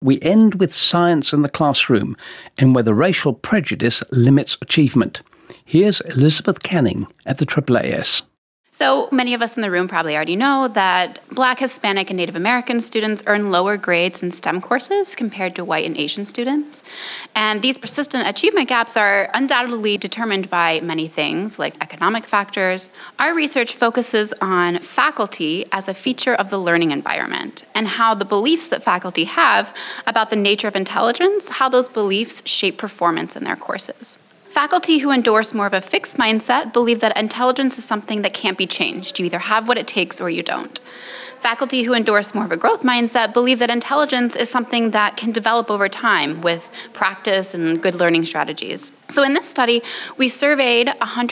We end with science in the classroom and whether racial prejudice limits achievement. Here's Elizabeth Canning at the AAAS. So many of us in the room probably already know that Black, Hispanic, and Native American students earn lower grades in STEM courses compared to white and Asian students. And these persistent achievement gaps are undoubtedly determined by many things, like economic factors. Our research focuses on faculty as a feature of the learning environment and how the beliefs that faculty have about the nature of intelligence, how those beliefs shape performance in their courses. Faculty who endorse more of a fixed mindset believe that intelligence is something that can't be changed. You either have what it takes or you don't. Faculty who endorse more of a growth mindset believe that intelligence is something that can develop over time with practice and good learning strategies. So in this study, we surveyed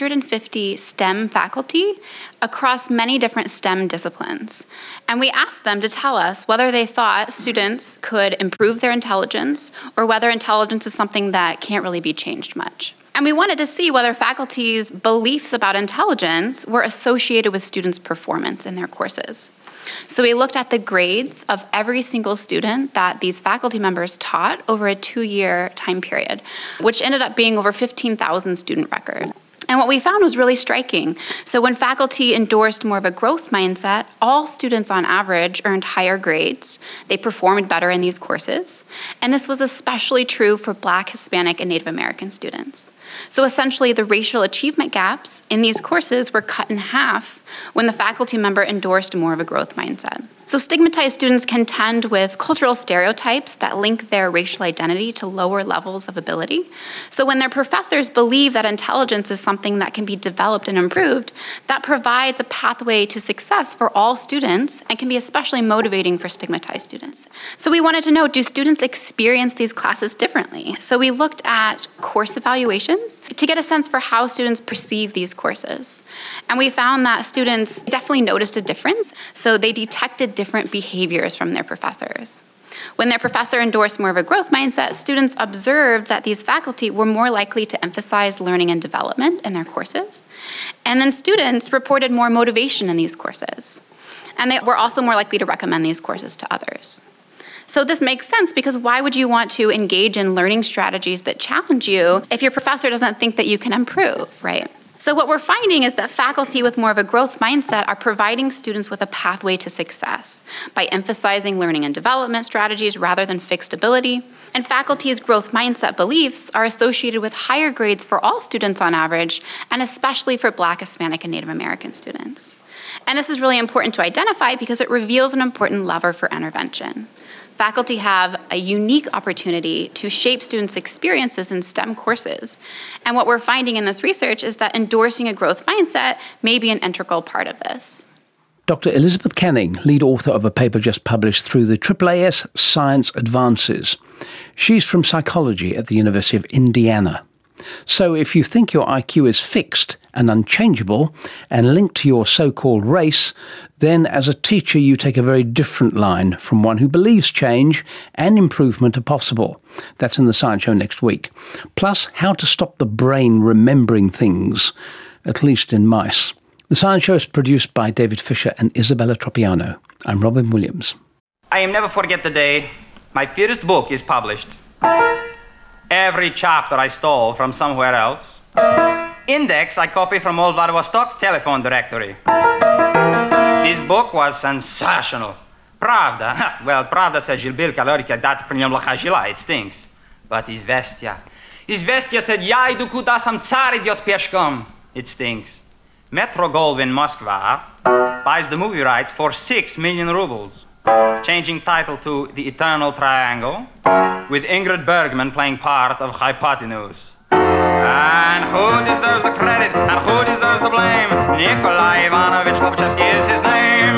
150 STEM faculty across many different STEM disciplines. And we asked them to tell us whether they thought students could improve their intelligence or whether intelligence is something that can't really be changed much. And we wanted to see whether faculty's beliefs about intelligence were associated with students' performance in their courses. So we looked at the grades of every single student that these faculty members taught over a 2-year time period, which ended up being over 15,000 student records. And what we found was really striking. So when faculty endorsed more of a growth mindset, all students on average earned higher grades. They performed better in these courses. And this was especially true for Black, Hispanic, and Native American students. So essentially, the racial achievement gaps in these courses were cut in half when the faculty member endorsed more of a growth mindset. So stigmatized students contend with cultural stereotypes that link their racial identity to lower levels of ability. So when their professors believe that intelligence is something that can be developed and improved, that provides a pathway to success for all students and can be especially motivating for stigmatized students. So we wanted to know, do students experience these classes differently? So we looked at course evaluations to get a sense for how students perceive these courses. And we found that students definitely noticed a difference. So they detected different behaviors from their professors. When their professor endorsed more of a growth mindset, students observed that these faculty were more likely to emphasize learning and development in their courses. And then students reported more motivation in these courses. And they were also more likely to recommend these courses to others. So this makes sense because why would you want to engage in learning strategies that challenge you if your professor doesn't think that you can improve, right? So what we're finding is that faculty with more of a growth mindset are providing students with a pathway to success by emphasizing learning and development strategies rather than fixed ability. And faculty's growth mindset beliefs are associated with higher grades for all students on average, and especially for Black, Hispanic, and Native American students. And this is really important to identify because it reveals an important lever for intervention. Faculty have a unique opportunity to shape students' experiences in STEM courses. And what we're finding in this research is that endorsing a growth mindset may be an integral part of this. Dr. Elizabeth Canning, lead author of a paper just published through the AAAS Science Advances. She's from psychology at the University of Indiana. So if you think your IQ is fixed and unchangeable and linked to your so-called race, then as a teacher you take a very different line from one who believes change and improvement are possible. That's in the Science Show next week. Plus, how to stop the brain remembering things, at least in mice. The Science Show is produced by David Fisher and Isabella Tropiano. I'm Robin Williams. I will never forget the day my first book is published. Every chapter I stole from somewhere else. Index I copied from old Vladivostok telephone directory. This book was sensational. Pravda, well, Pravda said Gilbil Kalorika dat prinyom lachajila, it stinks. But Izvestia said ya idu kuda sam tsar idiot peshkom, it stinks. Metro Goldwyn Moskva buys the movie rights for 6 million rubles. Changing title to The Eternal Triangle, with Ingrid Bergman playing part of Hypotenuse. And who deserves the credit and who deserves the blame? Nikolai Ivanovich Lobachevsky is his name.